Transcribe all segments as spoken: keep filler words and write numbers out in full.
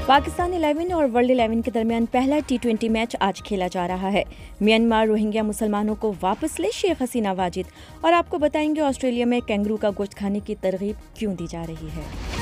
Pakistan eleven और world eleven के दरमियान पहला टी ट्वेंटी मैच आज खेला जा रहा है। म्यांमार रोहिंग्या मुसलमानों को वापस ले, शेख हसीना वाजिद। और आपको बताएंगे ऑस्ट्रेलिया में कैंगरू का गोश्त खाने की तरगीब क्यों दी जा रही है।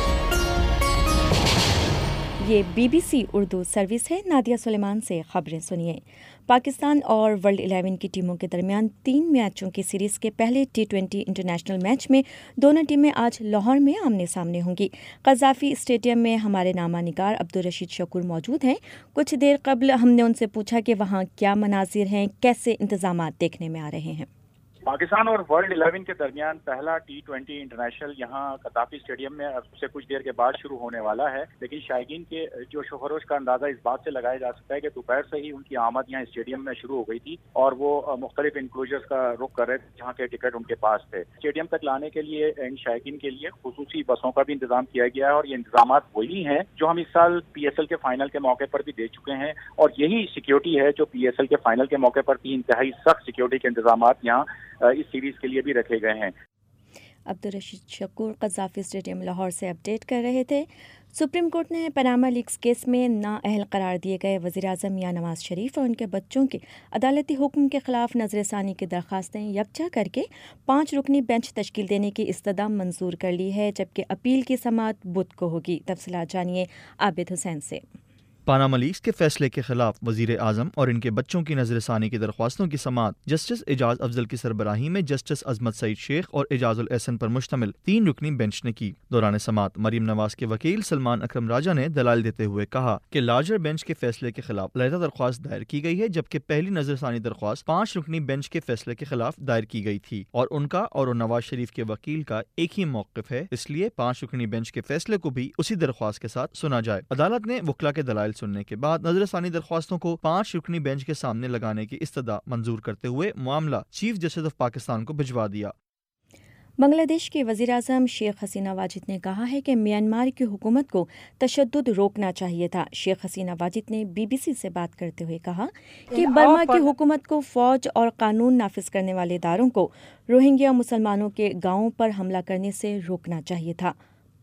ये बीबीसी उर्दू सर्विस है। नादिया सुलेमान से खबरें सुनिए। पाकिस्तान और वर्ल्ड इलेवन की टीमों के दरमियान तीन मैचों की सीरीज के पहले टी ट्वेंटी इंटरनेशनल मैच में दोनों टीमें आज लाहौर में आमने सामने होंगी। कज़ाफी स्टेडियम में हमारे नामा निगार अब्दुल रशीद शकूर मौजूद हैं। कुछ देर कबल हमने उनसे पूछा कि वहाँ क्या मनाजिर हैं, कैसे इंतजाम देखने में आ रहे हैं। पाकिस्तान और वर्ल्ड इलेवन के दरमियान पहला टी ट्वेंटी इंटरनेशनल यहाँ कज़ाफी स्टेडियम में अब से कुछ देर के बाद शुरू होने वाला है, लेकिन शायकीन के जो शोहरोश का अंदाजा इस बात से लगाया जा सकता है कि दोपहर से ही उनकी आमद यहाँ स्टेडियम में शुरू हो गई थी और वो मुख्तलिफ इंक्लूजर्स का रुख कर रहे थे जहाँ के टिकट उनके पास थे। स्टेडियम तक लाने के लिए इन शायकीन के लिए खुसूसी बसों का भी इंतजाम किया गया है और ये इंतजाम वही हैं जो हम इस साल पी एस एल के फाइनल के मौके पर भी दे चुके हैं और यही सिक्योरिटी है जो पी एस एल के फाइनल के मौके पर भी इंतहाई सख्त सिक्योरिटी के इंतजाम यहाँ इस सीरीज के लिए भी रखे गए हैं। अब्दुल रशीद शकूर कज़ाफी स्टेडियम लाहौर से अपडेट कर रहे थे। सुप्रीम कोर्ट ने पनामा लीक्स केस में नाअहल करार दिए गए वज़ीर-ए-आज़म मियां नवाज शरीफ और उनके बच्चों के अदालती हुक्म के खिलाफ नज़रसानी की दरख्वास्तें यकजा करके पाँच रुकनी बेंच तश्कील देने की इस्तदा मंजूर कर ली है, जबकि अपील की समाअत बुध को होगी। तफसीलात जानिए आबिद हुसैन से। पनामा लीक्स के फैसले के खिलाफ वजीर आजम और इनके बच्चों की नजरसानी की दरख्वास्तों की समाअत जस्टिस एजाज अफजल की सरबराही में जस्टिस अजमत सईद शेख और एजाजुल एहसन पर मुश्तमिल तीन रुकनी बेंच ने की। दौरान समाअत मरीम नवाज के वकील सलमान अकरम राजा ने दलाल देते हुए कहा कि लार्जर बेंच के फैसले के खिलाफ लहदा दरख्वास्त दायर की गई है, जबकि पहली नजरसानी दरख्वास्त पाँच रुकनी बेंच के फैसले के खिलाफ दायर की गई थी और उनका और नवाज शरीफ के वकील का एक ही मौक़िफ है, इसलिए पाँच रुकनी बेंच के फैसले को भी उसी दरख्वास्त के साथ सुना जाए। अदालत ने वकला के दलाइल सुनने के बाद नजरसानी दरख्वास्तों को पांच रुकनी बेंच के सामने लगाने की इस्तदा मंजूर करते हुए मामला चीफ जस्टिस ऑफ पाकिस्तान को भिजवा दिया। बांग्लादेश की वज़ीर-ए-आज़म शेख हसीना वाजिद ने कहा है कि म्यांमार की हुकूमत को तशद्दुद रोकना चाहिए था। शेख हसीना वाजिद ने बीबीसी से बात करते हुए कहा कि बर्मा की हुकूमत को फौज और कानून नाफिज करने वाले इदारों को रोहिंग्या मुसलमानों के गांवों पर हमला करने से रोकना चाहिए था।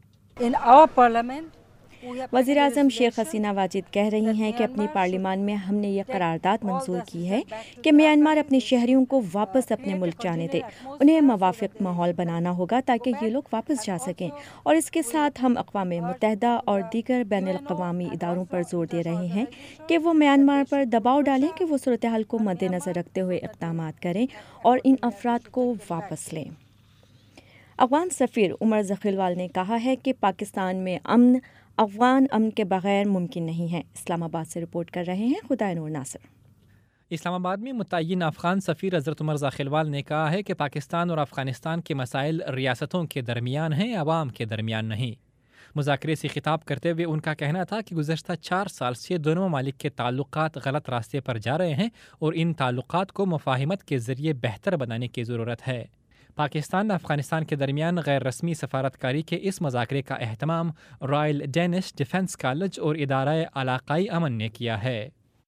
In our parliament, वज़ीर-ए-आज़म शेख हसीना वाजिद कह रही हैं कि अपनी पार्लियामान में हमने ये करारदाद मंजूर की है कि म्यांमार अपने शहरियों को वापस अपने मुल्क जाने दे। उन्हें मुवाफिक माहौल बनाना होगा ताकि ये लोग वापस जा सकें और इसके साथ हम अक़वाम मुत्तहिदा और दीगर बैनुल-अक़वामी इदारों पर जोर दे रहे हैं कि वो म्यांमार पर दबाव डालें कि वो सूरत हाल को मद्देनज़र रखते हुए इक़दामात करें और इन अफराद को वापस लें। अफ़गान सफ़ीर उमर ज़खीलवाल ने कहा है कि पाकिस्तान में अमन अफ़गान अमन के बगैर मुमकिन नहीं है। इस्लामाबाद से रिपोर्ट कर रहे हैं खुदा नूर नासिर। इस्लामाबाद में मुतय्यन अफ़गान सफ़ीर हज़रत उमर ज़खीलवाल ने कहा है कि पाकिस्तान और अफ़गानिस्तान के मसाइल रियासतों के दरमियान हैं, अवाम के दरमियान नहीं। मुज़ाकरे से खिताब करते हुए उनका कहना था कि गुज़श्ता चार साल से दोनों ममालिक के ताल्लुकात गलत रास्ते पर जा रहे हैं और इन ताल्लुकात को मुफ़ाहिमत के ज़रिए बेहतर बनाने की ज़रूरत है। पाकिस्तान अफ़गानिस्तान के दरमियान गैर रस्मी सफारतकारी के इस मज़ाकरे का एहतमाम रॉयल डेनिश डिफेंस कॉलेज और इदारा इलाक़ाई अमन ने किया है।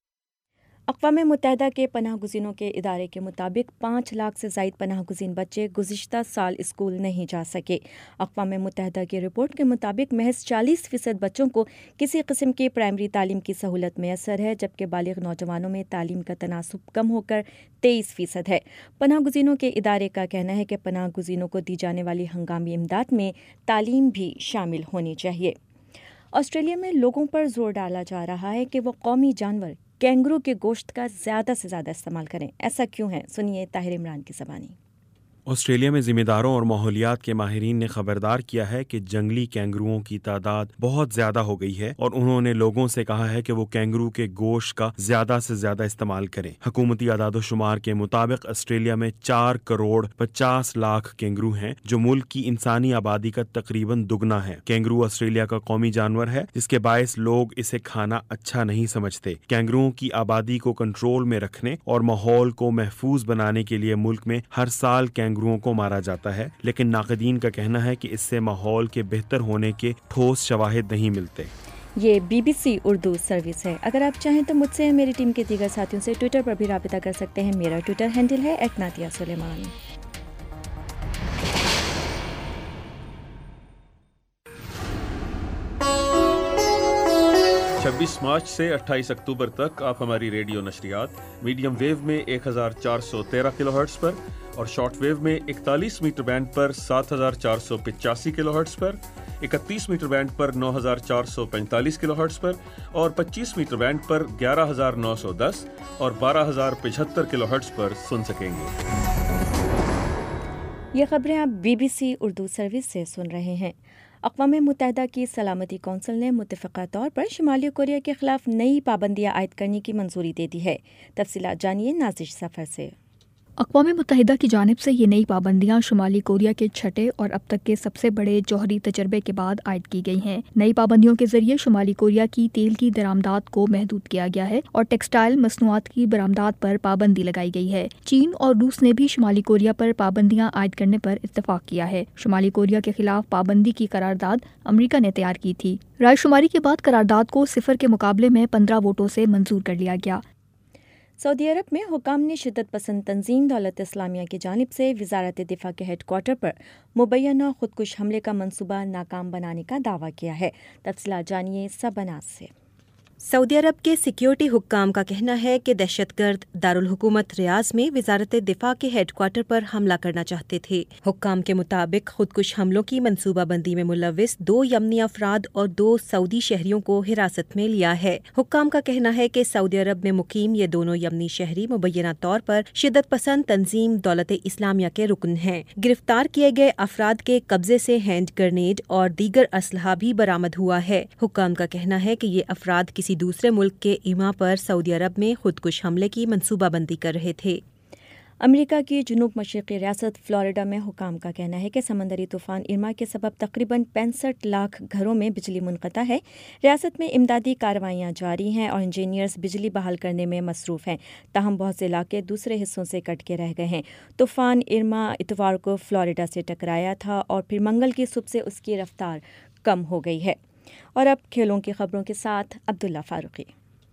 अक़वाम मुत्तहिदा के पनाह गुज़ीनों के इदारे के मुताबिक पाँच लाख से ज़ायद पनाह गुज़ीन बच्चे गुज़िश्ता साल स्कूल नहीं जा सके। अक़वाम मुत्तहिदा की रिपोर्ट के मुताबिक महज चालीस फ़ीसद बच्चों को किसी किस्म की प्राइमरी तालीम की सहूलत मैसर है, जबकि बालिग़ नौजवानों में तालीम का तनासुब कम होकर तेईस फ़ीसद है। पनाह गुज़ीनों के इदारे का कहना है कि पनाह गुज़ीनों को दी जाने वाली हंगामी इमदाद में तालीम भी शामिल होनी चाहिए। ऑस्ट्रेलिया में लोगों पर जोर डाला जा रहा है कि वो कौमी जानवर कैंगरू के गोश्त का ज़्यादा से ज़्यादा इस्तेमाल करें। ऐसा क्यों है, सुनिए ताहिर इमरान की ज़बानी। ऑस्ट्रेलिया में ज़िम्मेदारों और माहौलियात के माहिरीन ने खबरदार किया है कि जंगली कैंगरुओं की तादाद बहुत ज़्यादा हो गई है और उन्होंने लोगों से कहा है कि वो कैंगरू के गोश्त का ज़्यादा से ज़्यादा इस्तेमाल करें। हुकूमती आदाद-ओ-शुमार के मुताबिक ऑस्ट्रेलिया में चार करोड़ पचास लाख कैंगरू हैं, जो मुल्क की इंसानी आबादी का तकरीबन दुगना है। कैंगरू ऑस्ट्रेलिया का कौमी जानवर है, जिसके बायस लोग इसे खाना अच्छा नहीं समझते। कैंगरुओं की आबादी को कंट्रोल में रखने और माहौल को महफूज बनाने के लिए मुल्क में हर साल कैंगरुओं को मारा जाता है, लेकिन नाक़दीन का कहना है कि इससे माहौल के बेहतर होने के ठोस शवाहिद नहीं मिलते। ये बीबीसी उर्दू सर्विस है। अगर आप चाहें तो मुझसे मेरी टीम के दीगर साथियों से ट्विटर पर भी राबिता कर सकते हैं। मेरा ट्विटर हैंडल है एट नादिया सुलेमान। छब्बीस मार्च से अट्ठाईस अक्टूबर तक आप हमारी रेडियो नशरियात मीडियम वेव में एक हज़ार चार सौ तेरह किलोहर्ट्ज़ पर और शॉर्ट वेव में इकतालीस मीटर बैंड पर सात हज़ार चार सौ पचासी किलोहर्ट्ज़ पर, इकतीस मीटर बैंड पर नौ हज़ार चार सौ पैंतालीस किलोहर्ट्ज़ पर और पच्चीस मीटर बैंड पर ग्यारह हज़ार नौ सौ दस और बारह हज़ार पचहत्तर किलोहर्ट्ज़ पर सुन सकेंगे। ये खबरें आप बीबीसी उर्दू सर्विस से सुन रहे हैं। अक़वाम मुत्तहिदा की सलामती कौंसिल ने मुत्तफ़िक़ा तौर पर शुमाली कोरिया के ख़िलाफ़ नई पाबंदियाँ आयद करने की मंजूरी दे दी है। तफसीलात जानिए नाज़िश सफ़र से। अक़वाम मुत्तहिदा की जानिब से ये नई पाबंदियाँ शुमाली कोरिया के छठे और अब तक के सबसे बड़े जौहरी तजर्बे के बाद आयद की गई हैं। नई पाबंदियों के जरिए शुमाली कोरिया की तेल की दरामदात को महदूद किया गया है और टेक्सटाइल मसनूआत की बरामदात पर पाबंदी लगाई गई है। चीन और रूस ने भी शुमाली कोरिया पर पाबंदियाँ आयद करने पर इत्तफाक किया है। शुमाली कोरिया के खिलाफ पाबंदी की करारदाद अमरीका ने तैयार की थी। रायशुमारी के बाद करारदाद को सिफर के मुकाबले में पंद्रह वोटों से मंजूर कर लिया गया। सऊदी अरब में हुकाम ने शिद्दत पसंद तंजीम दौलत इस्लामिया की जानिब से वजारत दिफा के हेड क्वार्टर पर मुबैना खुदकुश हमले का मंसूबा नाकाम बनाने का दावा किया है। तफसीलात जानिए सबनाज से। सऊदी अरब के सिक्योरिटी हुक्काम का कहना है कि दहशतगर्द दारुल हुकूमत रियाज में वजारत दिफा के हेड क्वार्टर पर हमला करना चाहते थे। हुक्काम के मुताबिक खुदकुश हमलों की मनसूबाबंदी में मुलविस दो यमनी अफराद और दो सऊदी शहरियों को हिरासत में लिया है। हुक्काम का कहना है कि सऊदी अरब में मुकीम ये दोनों यमनी शहरी मुबैना तौर पर शिद्दत पसंद तंजीम दौलत इस्लामिया के रुकन हैं। गिरफ्तार किए गए अफराद के कब्जे से हैंड ग्रेनेड और दीगर असलहा भी बरामद हुआ है। हुक्काम का कहना है कि ये अफराद किसी दूसरे मुल्क के इमा पर सऊदी अरब में खुदकुश हमले की मंसूबाबंदी कर रहे थे। अमेरिका की जुनूब मशरक़ी रियासत फ्लोरिडा में हुकाम का कहना है कि समंदरी तूफ़ान इरमा के सबब तकरीबन पैंसठ लाख घरों में बिजली मुनक़ता है। रियासत में इमदादी कार्रवाइयाँ जारी हैं और इंजीनियर्स बिजली बहाल करने में मसरूफ़ हैं। ताहम बहुत से इलाके दूसरे हिस्सों से कट के रह गए हैं। तूफ़ान इरमा इतवार को फ्लोरिडा से टकराया था और फिर मंगल की सुबह से उसकी रफ्तार कम हो गई है। और अब खेलों की खबरों के साथ अब्दुल्ला फारूकी।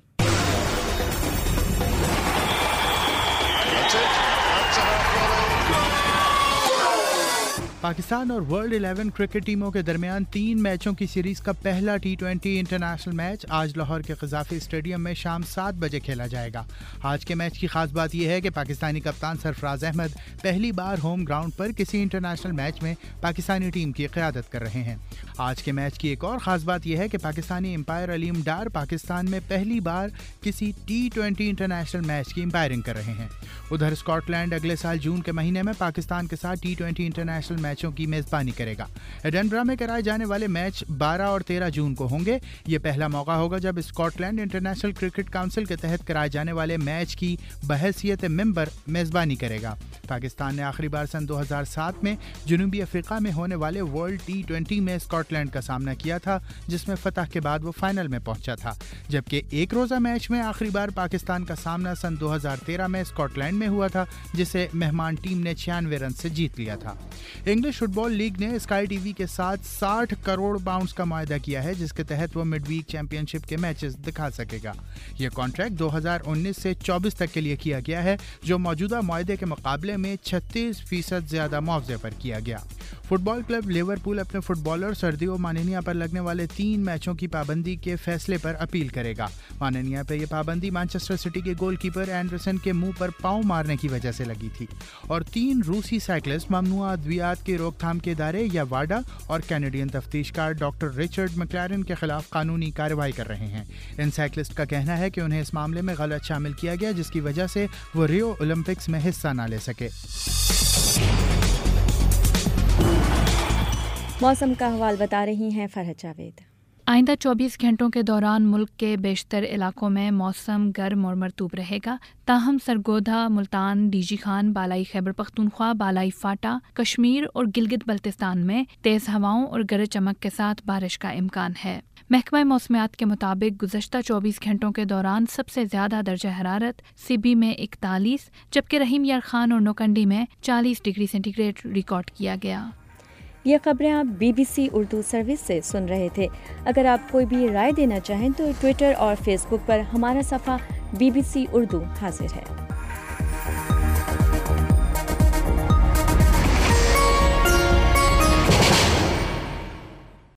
पाकिस्तान और वर्ल्ड इलेवन क्रिकेट टीमों के दरमियान तीन मैचों की सीरीज का पहला टी ट्वेंटी इंटरनेशनल मैच आज लाहौर के क़ज़ाफ़ी स्टेडियम में शाम सात बजे खेला जाएगा। आज के मैच की खास बात यह है कि पाकिस्तानी कप्तान सरफराज अहमद पहली बार होम ग्राउंड पर किसी इंटरनेशनल मैच में पाकिस्तानी टीम की क़यादत कर रहे हैं। आज के मैच की एक और ख़ास बात यह है कि पाकिस्तानी एम्पायर अलीम डार पाकिस्तान में पहली बार किसी टी ट्वेंटी इंटरनेशनल मैच की एम्पायरिंग कर रहे हैं। उधर स्कॉटलैंड अगले साल जून के महीने में पाकिस्तान के साथ टी ट्वेंटी इंटरनेशनल मैचों की मेजबानी करेगा। एडिनबरा में कराए जाने वाले मैच बारह और तेरह जून को होंगे। ये पहला मौका होगा जब स्कॉटलैंड इंटरनेशनल क्रिकेट काउंसिल के तहत कराए जाने वाले मैच की बहैसियत मेंबर मेजबानी करेगा। पाकिस्तान ने आखिरी बार सन दो हज़ार सात में जनूबी अफ्रीका में होने वाले वर्ल्ड टी ट्वेंटी में स्कॉटलैंड का सामना किया था, जिसमें फतह के बाद वो फाइनल में पहुंचा था। जबकि एक रोजा मैच में आखिरी बार पाकिस्तान का सामना सन दो हज़ार तेरह में स्कॉटलैंड में हुआ था, जिसे मेहमान टीम ने छियानवे रन से जीत लिया था। इंग्लिश फुटबॉल लीग ने स्काई टीवी के साथ साठ करोड़ पाउंड का मुआहदा किया है, जिसके तहत वो मिडवीक चैंपियनशिप के मैचेस दिखा सकेगा। यह कॉन्ट्रैक्ट दो हज़ार उन्नीस से चौबीस तक के लिए किया गया है, जो मौजूदा मुआहदे के मुकाबले में छत्तीस फीसद ज्यादा मुआवजे पर किया गया। फुटबॉल क्लब लिवरपूल अपने फुटबॉलर सर्दियो मानेनिया पर लगने वाले तीन मैचों की पाबंदी के फैसले पर अपील करेगा। मानेनिया पर यह पाबंदी मैनचेस्टर सिटी के गोलकीपर एंडरसन के मुंह पर पांव मारने की वजह से लगी थी। और तीन रूसी साइकिलिस्ट ममनुआ अद्वियात की रोकथाम के इदारे या वाडा और कैनेडियन तफ्तीशकार डॉक्टर रिचर्ड मैक्लैरन के खिलाफ कानूनी कार्रवाई कर रहे हैं। इन साइकिलिस्ट का कहना है कि उन्हें इस मामले में गलत शामिल किया गया, जिसकी वजह से वो रियो ओलंपिक्स में हिस्सा न ले सके। मौसम का हवाल बता रही हैं फरहत जावेद। आइंदा चौबीस घंटों के दौरान मुल्क के बेशतर इलाकों में मौसम गर्म और मरतूब रहेगा। ताहम सरगोधा, मुल्तान, डीजी खान, बालाई खैबर पख्तूनख्वा, बालाई फाटा, कश्मीर और गिलगित बल्तिस्तान में तेज़ हवाओं और गरज चमक के साथ बारिश का इम्कान है। महकमा मौसमियात के मुताबिक गुज़श्ता चौबीस घंटों के दौरान सबसे ज़्यादा दर्जा हरारत सिबी में इकतालीस, जबकि रहीम यार खान और नौकंडी में चालीस डिग्री सेंटीग्रेड रिकॉर्ड किया गया। ये खबरें आप बीबीसी उर्दू सर्विस से सुन रहे थे। अगर आप कोई भी राय देना चाहें तो ट्विटर और फेसबुक पर हमारा सफ़ा बीबीसी उर्दू हाजिर है।